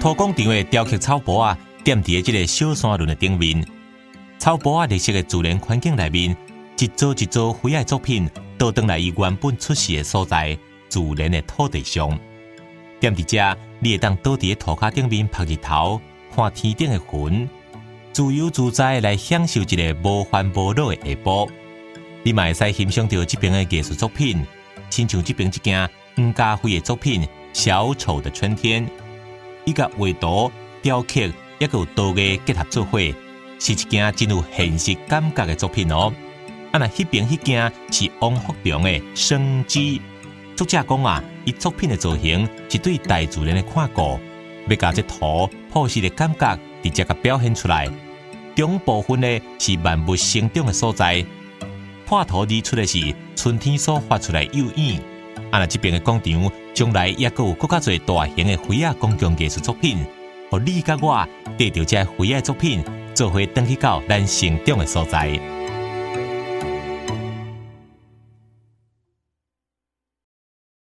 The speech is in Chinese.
土广场的雕刻草坡啊，踮伫这个小山峦的顶面。草坡啊，绿色的自然环境内面，一组一组灰矮作品倒转来伊原本出世的所在，自然的土地上。踮伫遮，你会当倒伫土骹顶面晒日头，看天顶的云，自由自在来享受一个无烦无恼的下晡。你嘛会使欣赏到这边的艺术作品，亲像这边一件黄家辉的作品《小丑的春天》，伊甲画图、雕刻，也有陶艺结合做伙，是一件真有现实感觉的作品哦。啊，那迄边迄件是王福良的《生机》，作者讲啊，伊作品的造型是对大自然的看顾，要甲这图朴实的感觉直接甲表现出来。中部分呢是万物生长的所在，画图而出的是春天所发出来幼影。啊，那这边的广场将来也阁有更加多大型的灰仔公共艺术作品，互你甲我带着这灰仔作品，做伙登去到咱成长的所在。